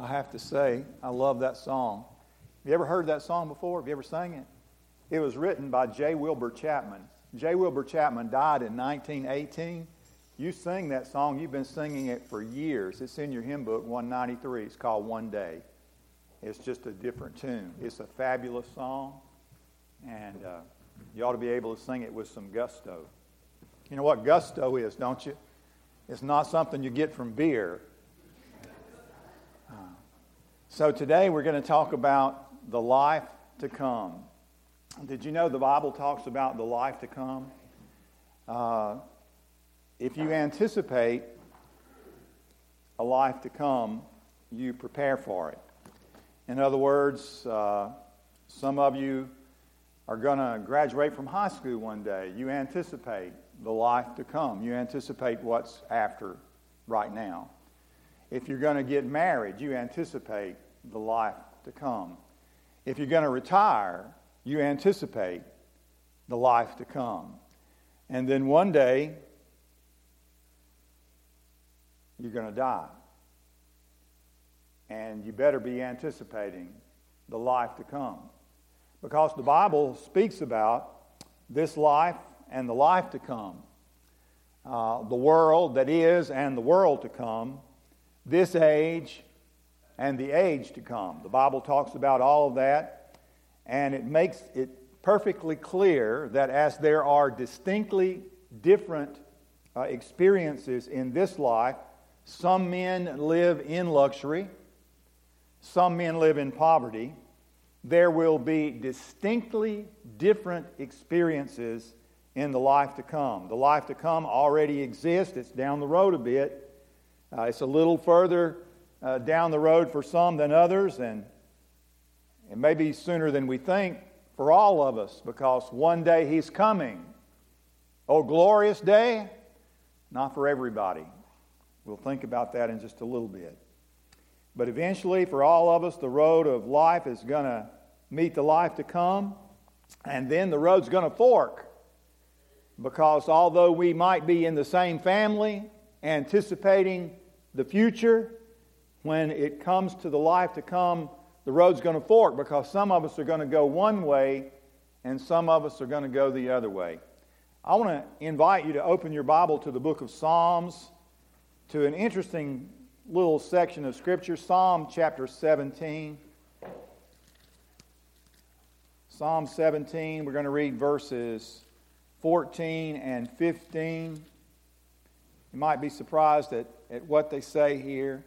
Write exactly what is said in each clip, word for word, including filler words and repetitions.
I have to say, I love that song. Have you ever heard that song before? Have you ever sang it? It was written by J. Wilbur Chapman. J. Wilbur Chapman died in nineteen eighteen. You sing that song, you've been singing it for years. It's in your hymn book, one ninety-three. It's called One Day. It's just a different tune. It's a fabulous song, and uh, you ought to be able to sing it with some gusto. You know what gusto is, don't you? It's not something you get from beer. Uh, so today we're going to talk about the life to come. Did you know the Bible talks about the life to come? Uh, if you anticipate a life to come, you prepare for it. In other words, uh, some of you are going to graduate from high school one day. You anticipate the life to come. You anticipate what's after right now. If you're going to get married, you anticipate the life to come. If you're going to retire, you anticipate the life to come. And then one day, you're going to die. And you better be anticipating the life to come. Because the Bible speaks about this life and the life to come. Uh, the world that is and the world to come. This age and the age to come. The Bible talks about all of that. And it makes it perfectly clear that as there are distinctly different uh, experiences in this life, some men live in luxury, some men live in poverty. There will be distinctly different experiences in the life to come. The life to come already exists. It's down the road a bit. Uh, it's a little further uh, down the road for some than others, and it may be sooner than we think for all of us, because one day He's coming. Oh, glorious day! Not for everybody. We'll think about that in just a little bit. But eventually, for all of us, the road of life is going to meet the life to come, and then the road's going to fork. Because although we might be in the same family, anticipating the future, when it comes to the life to come, the road's going to fork, because some of us are going to go one way and some of us are going to go the other way. I want to invite you to open your Bible to the book of Psalms, to an interesting little section of Scripture, Psalm chapter seventeen. Psalm seventeen, we're going to read verses fourteen and fifteen. You might be surprised at, at what they say here.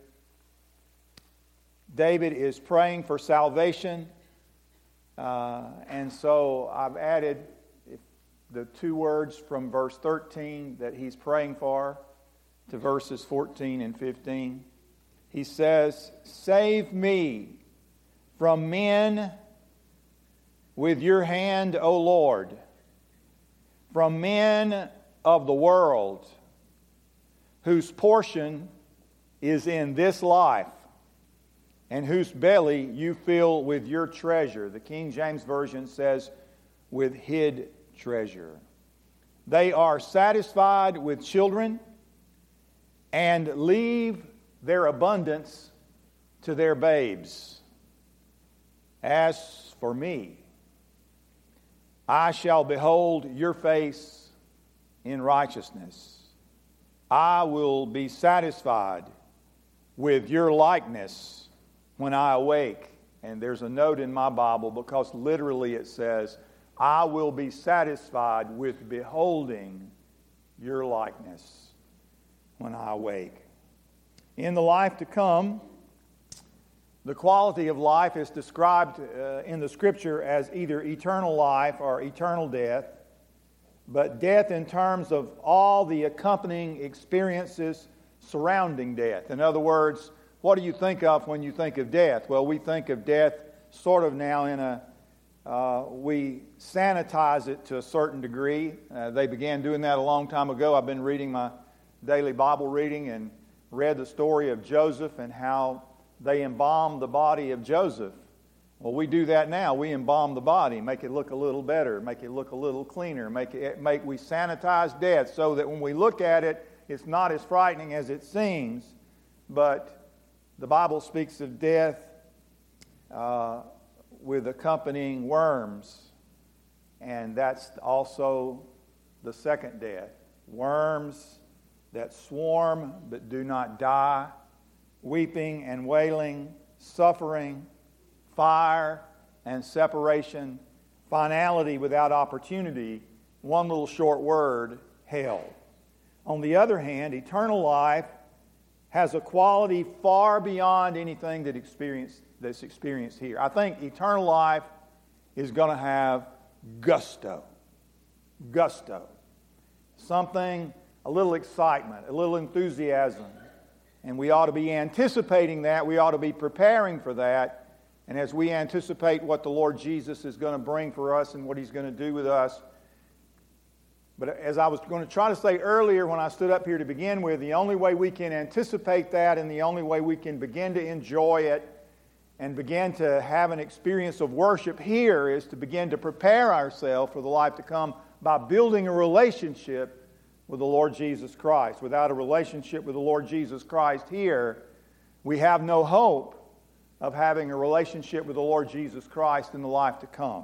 David is praying for salvation, uh, and so I've added the two words from verse thirteen that he's praying for to verses fourteen and fifteen. He says, "Save me from men with your hand, O Lord, from men of the world, whose portion is in this life, and whose belly you fill with your treasure." The King James Version says, with hid treasure. They are satisfied with children and leave their abundance to their babes. As for me, I shall behold your face in righteousness. I will be satisfied with your likeness when I awake. And there's a note in my Bible, because literally it says, I will be satisfied with beholding your likeness when I awake. In the life to come, the quality of life is described uh, in the Scripture as either eternal life or eternal death, but death in terms of all the accompanying experiences surrounding death. In other words, what do you think of when you think of death? Well, we think of death sort of now in a, uh, we sanitize it to a certain degree. Uh, they began doing that a long time ago. I've been reading my daily Bible reading and read the story of Joseph and how they embalmed the body of Joseph. Well, we do that now. We embalm the body, make it look a little better, make it look a little cleaner, make it make we sanitize death so that when we look at it, it's not as frightening as it seems. But the Bible speaks of death uh, with accompanying worms, and that's also the second death. Worms that swarm but do not die, weeping and wailing, suffering, fire and separation, finality without opportunity, one little short word, hell. On the other hand, eternal life has a quality far beyond anything that experience, that's experienced here. I think eternal life is going to have gusto. Gusto. Something, a little excitement, a little enthusiasm. And we ought to be anticipating that. We ought to be preparing for that. And as we anticipate what the Lord Jesus is going to bring for us and what He's going to do with us. But as I was going to try to say earlier when I stood up here to begin with, the only way we can anticipate that and the only way we can begin to enjoy it and begin to have an experience of worship here is to begin to prepare ourselves for the life to come by building a relationship with the Lord Jesus Christ. Without a relationship with the Lord Jesus Christ here, we have no hope of having a relationship with the Lord Jesus Christ in the life to come.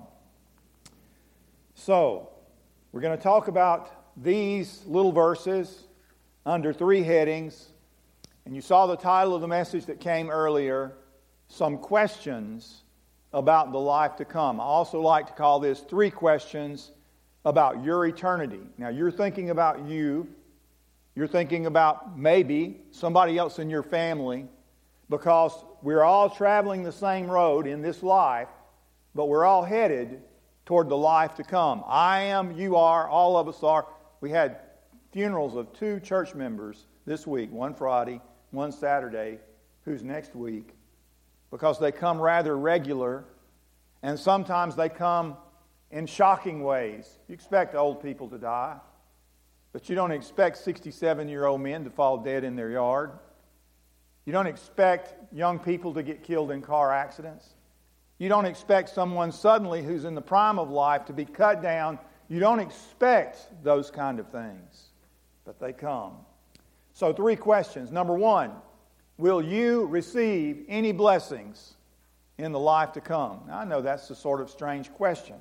So, we're going to talk about these little verses under three headings. And you saw the title of the message that came earlier, Some Questions About the Life to Come. I also like to call this Three Questions About Your Eternity. Now, you're thinking about you. You're thinking about maybe somebody else in your family, because we're all traveling the same road in this life, but we're all headed toward the life to come. I am, you are, all of us are. We had funerals of two church members this week, one Friday, one Saturday, who's next week, because they come rather regular, and sometimes they come in shocking ways. You expect old people to die, but you don't expect sixty-seven-year-old men to fall dead in their yard. You don't expect young people to get killed in car accidents. You don't expect someone suddenly who's in the prime of life to be cut down. You don't expect those kind of things, but they come. So three questions. Number one, will you receive any blessings in the life to come? Now, I know that's a sort of strange question,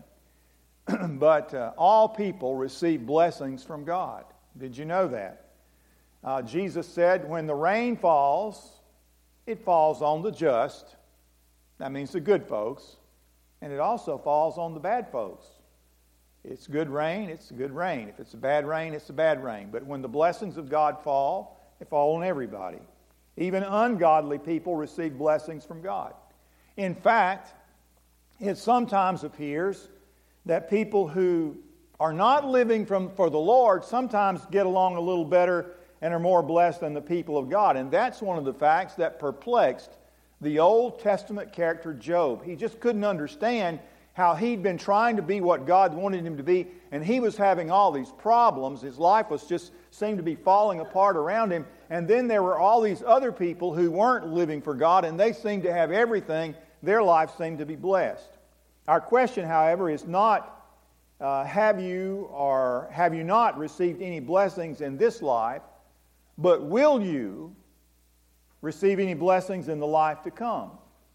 but uh, all people receive blessings from God. Did you know that? Uh, Jesus said, when the rain falls, it falls on the just. That means the good folks. And it also falls on the bad folks. It's good rain, it's good rain. If it's a bad rain, it's a bad rain. But when the blessings of God fall, they fall on everybody. Even ungodly people receive blessings from God. In fact, it sometimes appears that people who are not living from, for the Lord sometimes get along a little better and are more blessed than the people of God. And that's one of the facts that perplexed the Old Testament character Job. He just couldn't understand how he'd been trying to be what God wanted him to be, and he was having all these problems. His life was just seemed to be falling apart around him. And then there were all these other people who weren't living for God, and they seemed to have everything. Their life seemed to be blessed. Our question, however, is not uh, have you or have you not received any blessings in this life, but will you receive any blessings in the life to come?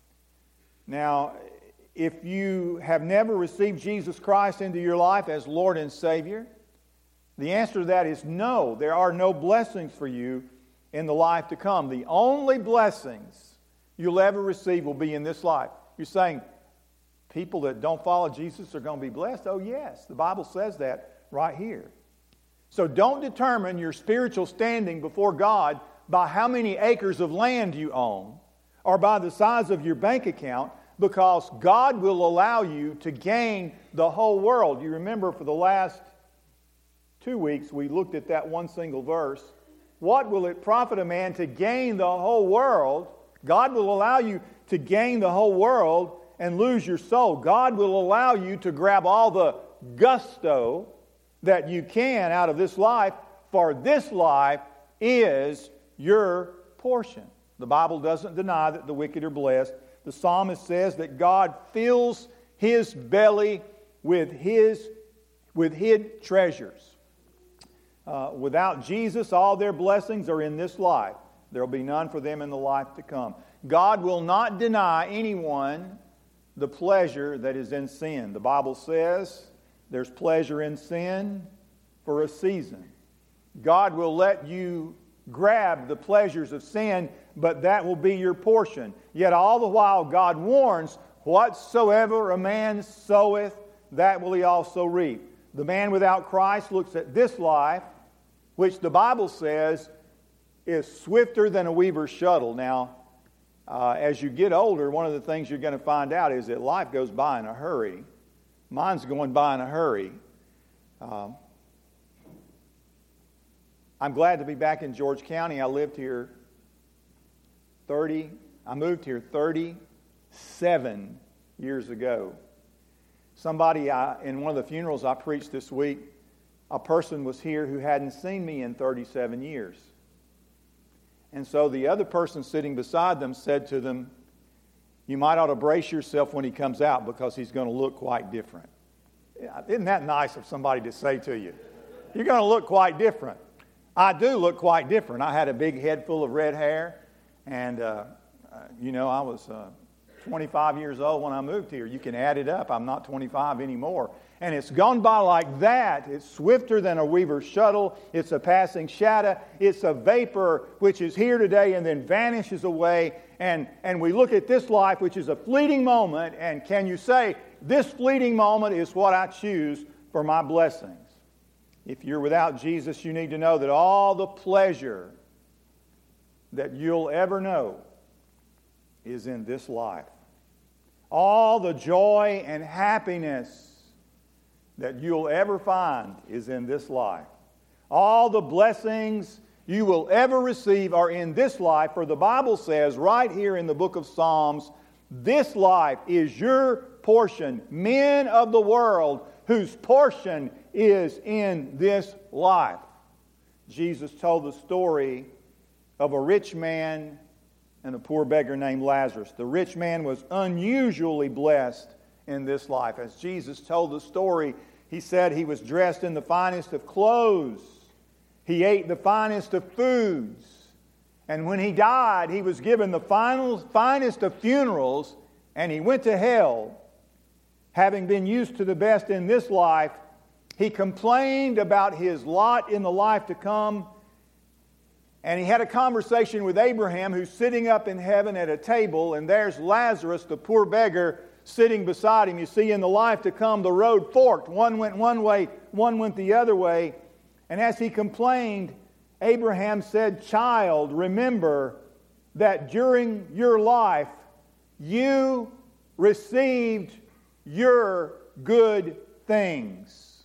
Now, if you have never received Jesus Christ into your life as Lord and Savior, the answer to that is no. There are no blessings for you in the life to come. The only blessings you'll ever receive will be in this life. You're saying people that don't follow Jesus are going to be blessed? Oh, yes. The Bible says that right here. So don't determine your spiritual standing before God by how many acres of land you own or by the size of your bank account, because God will allow you to gain the whole world. You remember for the last two weeks we looked at that one single verse. What will it profit a man to gain the whole world? God will allow you to gain the whole world and lose your soul. God will allow you to grab all the gusto that you can out of this life, for this life is your portion. The Bible doesn't deny that the wicked are blessed. The psalmist says that God fills his belly with his with hid treasures. Uh, without Jesus, all their blessings are in this life. There will be none for them in the life to come. God will not deny anyone the pleasure that is in sin. The Bible says there's pleasure in sin for a season. God will let you grab the pleasures of sin, but that will be your portion. Yet all the while God warns, whatsoever a man soweth, that will he also reap. The man without Christ looks at this life, which the Bible says is swifter than a weaver's shuttle. Now, uh, as you get older, one of the things you're going to find out is that life goes by in a hurry. Mine's going by in a hurry. Um, I'm glad to be back in George County. I lived here thirty, I moved here thirty-seven years ago. Somebody, I, in one of the funerals I preached this week, a person was here who hadn't seen me in thirty-seven years. And so the other person sitting beside them said to them, you might ought to brace yourself when he comes out because he's going to look quite different. Isn't that nice of somebody to say to you? You're going to look quite different. I do look quite different. I had a big head full of red hair, and, uh, uh, you know, I was uh, twenty-five years old when I moved here. You can add it up. I'm not twenty-five anymore. And it's gone by like that. It's swifter than a weaver's shuttle. It's a passing shadow. It's a vapor which is here today and then vanishes away. And, and we look at this life, which is a fleeting moment, and can you say, this fleeting moment is what I choose for my blessings? If you're without Jesus, you need to know that all the pleasure that you'll ever know is in this life. All the joy and happiness that you'll ever find is in this life. All the blessings you will ever receive are in this life, for the Bible says right here in the book of Psalms, this life is your portion, men of the world whose portion is in this life. Jesus told the story of a rich man and a poor beggar named Lazarus. The rich man was unusually blessed in this life. As Jesus told the story, he said he was dressed in the finest of clothes. He ate the finest of foods. And when he died, he was given the final, finest of funerals, and he went to hell. Having been used to the best in this life, he complained about his lot in the life to come. And he had a conversation with Abraham, who's sitting up in heaven at a table, and there's Lazarus, the poor beggar, sitting beside him. You see, in the life to come, the road forked. One went one way, one went the other way. And as he complained, Abraham said, "Child, remember that during your life, you received your good things.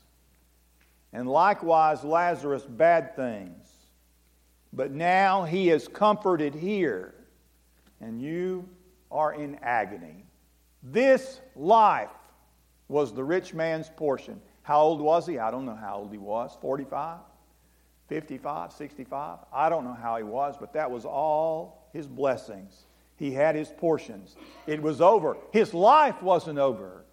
And likewise, Lazarus, bad things. But now he is comforted here, and you are in agony." This life was the rich man's portion. How old was he? I don't know how old he was. forty-five? fifty-five? sixty-five? I don't know how he was, but that was all his blessings. He had his portions. It was over. His life wasn't over,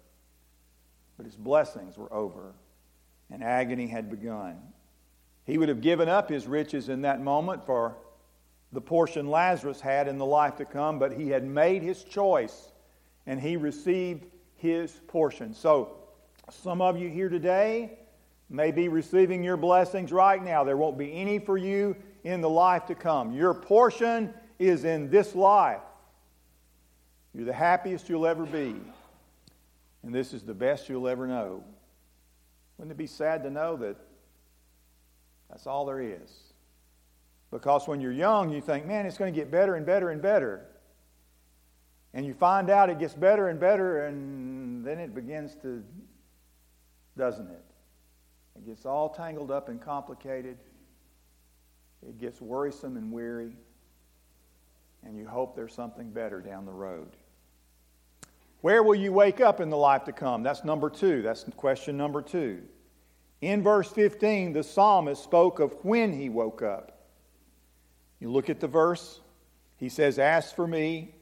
but his blessings were over, and agony had begun. He would have given up his riches in that moment for the portion Lazarus had in the life to come, but he had made his choice, and he received his portion. So, some of you here today may be receiving your blessings right now. There won't be any for you in the life to come. Your portion is in this life. You're the happiest you'll ever be, and this is the best you'll ever know. Wouldn't it be sad to know that that's all there is? Because when you're young, you think, man, it's going to get better and better and better. And you find out it gets better and better, and then it begins to, doesn't it? It gets all tangled up and complicated. It gets worrisome and weary. And you hope there's something better down the road. Where will you wake up in the life to come? That's number two. That's question number two. In verse fifteen, the psalmist spoke of when he woke up. You look at the verse. He says, "As for me,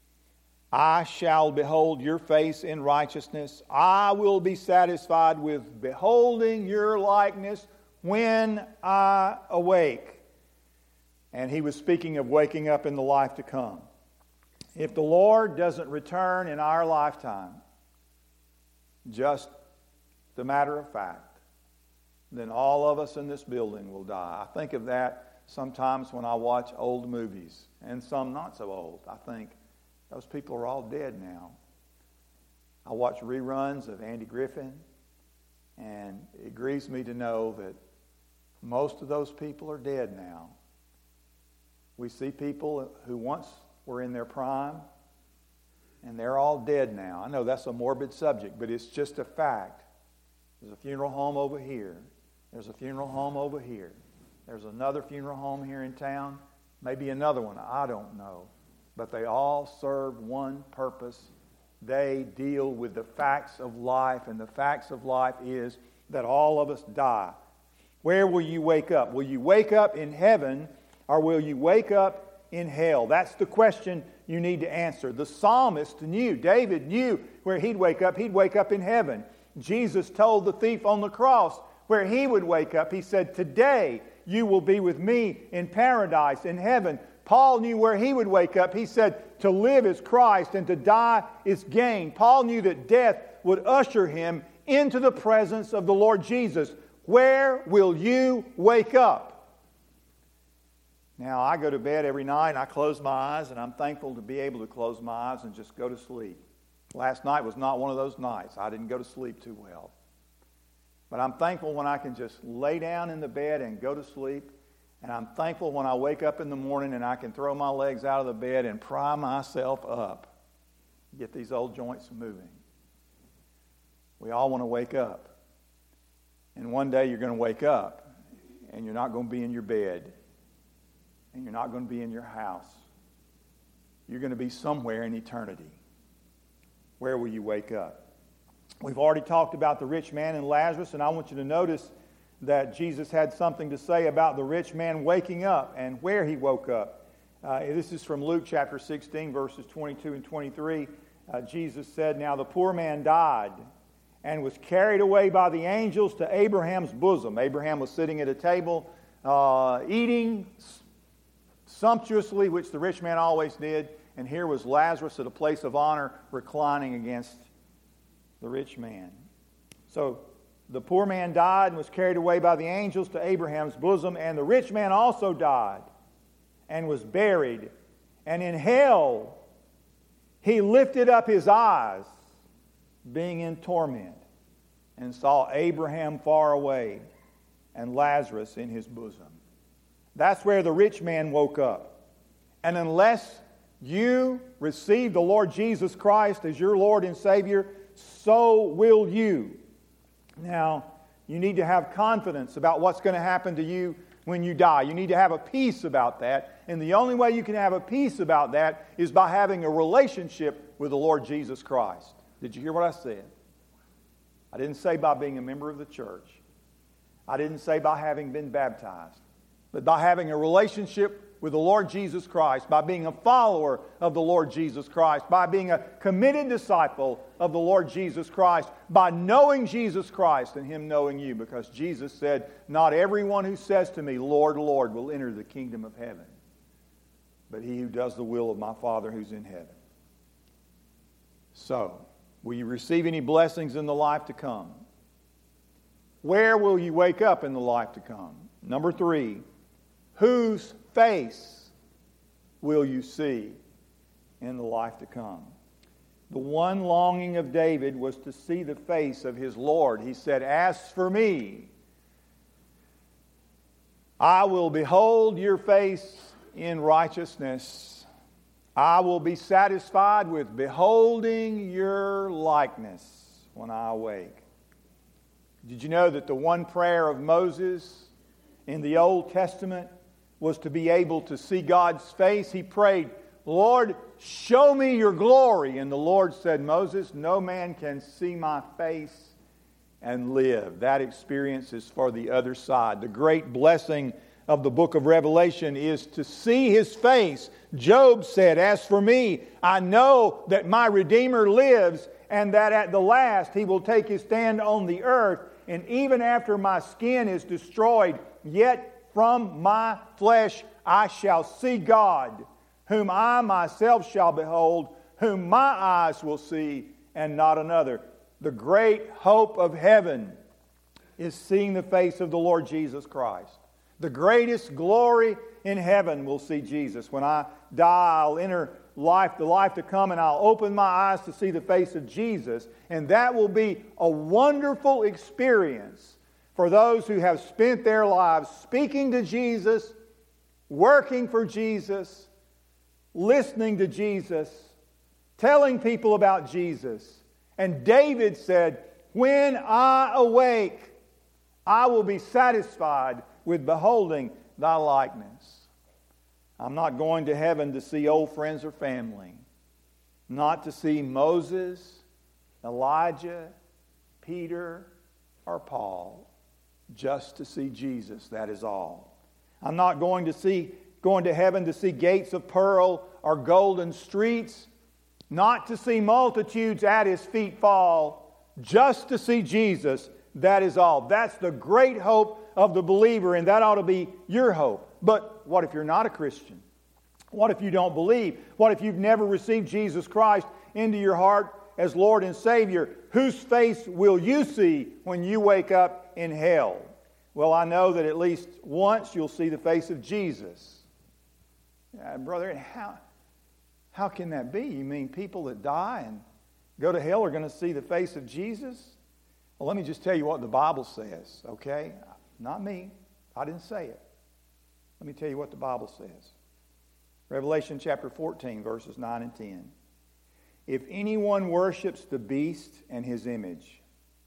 I shall behold your face in righteousness. I will be satisfied with beholding your likeness when I awake." And he was speaking of waking up in the life to come. If the Lord doesn't return in our lifetime, just a matter of fact, then all of us in this building will die. I think of that sometimes when I watch old movies, and some not so old. I think those people are all dead now. I watch reruns of Andy Griffin, and it grieves me to know that most of those people are dead now. We see people who once were in their prime, and they're all dead now. I know that's a morbid subject, but it's just a fact. There's a funeral home over here. There's a funeral home over here. There's another funeral home here in town. Maybe another one. I don't know. But they all serve one purpose. They deal with the facts of life, and the facts of life is that all of us die. Where will you wake up? Will you wake up in heaven, or will you wake up in hell? That's the question you need to answer. The psalmist knew, David knew where he'd wake up. He'd wake up in heaven. Jesus told the thief on the cross where he would wake up. He said, today you will be with me in paradise, in heaven. Paul knew where he would wake up. He said, to live is Christ and to die is gain. Paul knew that death would usher him into the presence of the Lord Jesus. Where will you wake up? Now, I go to bed every night and I close my eyes, and I'm thankful to be able to close my eyes and just go to sleep. Last night was not one of those nights. I didn't go to sleep too well. But I'm thankful when I can just lay down in the bed and go to sleep. And I'm thankful when I wake up in the morning and I can throw my legs out of the bed and pry myself up. Get these old joints moving. We all want to wake up. And one day you're going to wake up and you're not going to be in your bed. And you're not going to be in your house. You're going to be somewhere in eternity. Where will you wake up? We've already talked about the rich man and Lazarus, and I want you to notice that Jesus had something to say about the rich man waking up and where he woke up. Uh, this is from Luke chapter sixteen, verses twenty-two and twenty-three. Uh, Jesus said, now the poor man died and was carried away by the angels to Abraham's bosom. Abraham was sitting at a table uh, eating sumptuously, which the rich man always did. And here was Lazarus at a place of honor reclining against the rich man. So the poor man died and was carried away by the angels to Abraham's bosom. And the rich man also died and was buried. And in hell he lifted up his eyes, being in torment, and saw Abraham far away and Lazarus in his bosom. That's where the rich man woke up. And unless you receive the Lord Jesus Christ as your Lord and Savior, so will you. Now, you need to have confidence about what's going to happen to you when you die. You need to have a peace about that. And the only way you can have a peace about that is by having a relationship with the Lord Jesus Christ. Did you hear what I said? I didn't say by being a member of the church. I didn't say by having been baptized. But by having a relationship with the Lord Jesus Christ, by being a follower of the Lord Jesus Christ, by being a committed disciple of the Lord Jesus Christ, by knowing Jesus Christ and Him knowing you, because Jesus said, not everyone who says to me, Lord, Lord, will enter the kingdom of heaven, but he who does the will of my Father who's in heaven. So, will you receive any blessings in the life to come? Where will you wake up in the life to come? Number three, whose face will you see in the life to come? The one longing of David was to see the face of his Lord. He said, as for me, I will behold your face in righteousness. I will be satisfied with beholding your likeness when I awake. Did you know that the one prayer of Moses in the Old Testament was to be able to see God's face? He prayed, Lord, show me your glory. And the Lord said, Moses, no man can see my face and live. That experience is for the other side. The great blessing of the book of Revelation is to see His face. Job said, as for me, I know that my Redeemer lives, and that at the last He will take His stand on the earth. And even after my skin is destroyed, yet from my flesh I shall see God. whom I myself shall behold, whom my eyes will see, and not another. The great hope of heaven is seeing the face of the Lord Jesus Christ. The greatest glory in heaven will see Jesus. When I die, I'll enter life, the life to come, and I'll open my eyes to see the face of Jesus. And that will be a wonderful experience for those who have spent their lives speaking to Jesus, working for Jesus, listening to Jesus, telling people about Jesus. And David said, when I awake, I will be satisfied with beholding thy likeness. I'm not going to heaven to see old friends or family, not to see Moses, Elijah, Peter, or Paul, just to see Jesus, that is all. I'm not going to see going to heaven to see gates of pearl or golden streets, not to see multitudes at His feet fall, just to see Jesus, that is all. That's the great hope of the believer, and that ought to be your hope. But what if you're not a Christian? What if you don't believe? What if you've never received Jesus Christ into your heart as Lord and Savior? Whose face will you see when you wake up in hell? Well, I know that at least once you'll see the face of Jesus. Uh, brother, how, how can that be? You mean people that die and go to hell are going to see the face of Jesus? Well, let me just tell you what the Bible says, okay? Not me. I didn't say it. Let me tell you what the Bible says. Revelation chapter fourteen, verses nine and ten. If anyone worships the beast and his image,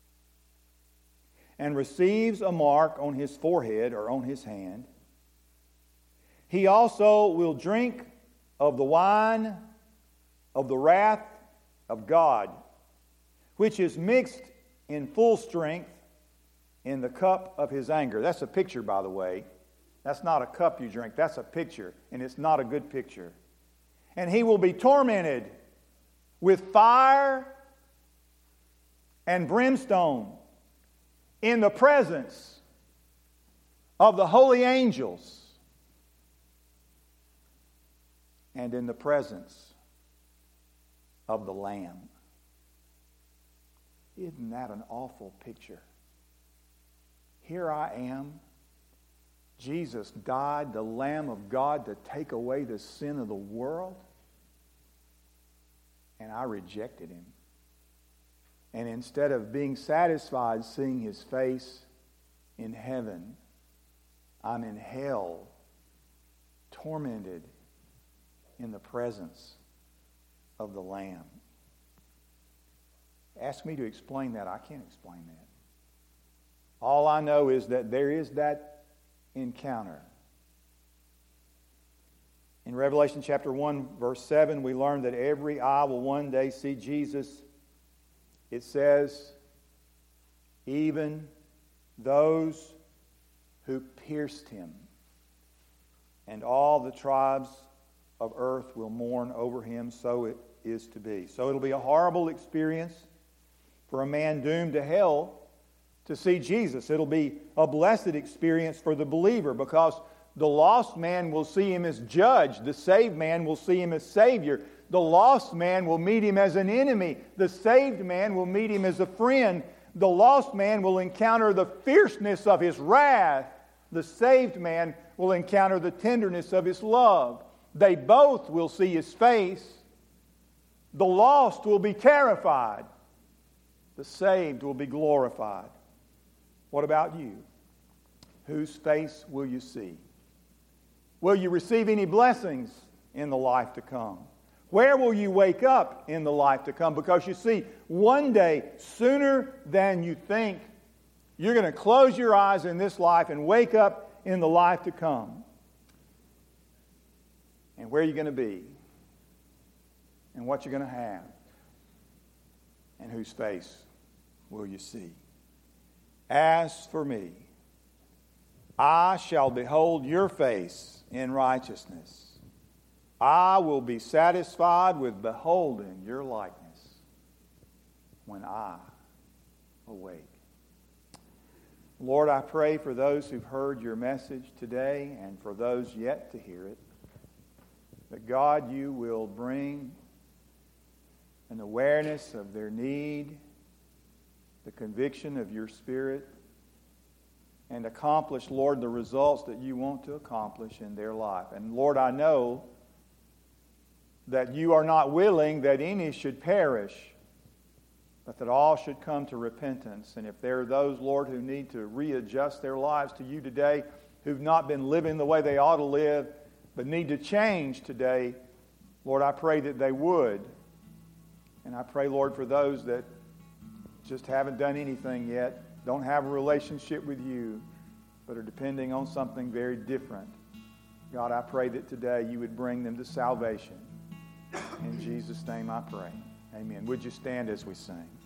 and receives a mark on his forehead or on his hand, he also will drink of the wine of the wrath of God, which is mixed in full strength in the cup of His anger. That's a picture, by the way. That's not a cup you drink. That's a picture, and it's not a good picture. And he will be tormented with fire and brimstone in the presence of the holy angels and in the presence of the Lamb. Isn't that an awful picture? Here I am. Jesus died, the Lamb of God, to take away the sin of the world. And I rejected Him. And instead of being satisfied seeing His face in heaven, I'm in hell, tormented in the presence of the Lamb. Ask me to explain that. I can't explain that. All I know is that there is that encounter. In Revelation chapter one, verse seven, we learn that every eye will one day see Jesus. It says, even those who pierced Him, and all the tribes of earth will mourn over Him, so it is to be. So it'll be a horrible experience for a man doomed to hell to see Jesus. It'll be a blessed experience for the believer, because the lost man will see Him as judge. The saved man will see Him as Savior. The lost man will meet Him as an enemy. The saved man will meet Him as a friend. The lost man will encounter the fierceness of His wrath. The saved man will encounter the tenderness of His love. They both will see His face. The lost will be terrified. The saved will be glorified. What about you? Whose face will you see? Will you receive any blessings in the life to come? Where will you wake up in the life to come? Because you see, one day, sooner than you think, you're going to close your eyes in this life and wake up in the life to come. And where are you going to be? And what you're going to have? And whose face will you see? As for me, I shall behold your face in righteousness. I will be satisfied with beholding your likeness when I awake. Lord, I pray for those who've heard your message today and for those yet to hear it. that God, you will bring an awareness of their need, the conviction of your Spirit, and accomplish, Lord, the results that you want to accomplish in their life. And Lord, I know that you are not willing that any should perish, but that all should come to repentance. And if there are those, Lord, who need to readjust their lives to you today, who've not been living the way they ought to live, but need to change today, Lord, I pray that they would. And I pray, Lord, for those that just haven't done anything yet, don't have a relationship with you, but are depending on something very different. God, I pray that today you would bring them to salvation. In Jesus' name I pray. Amen. Would you stand as we sing?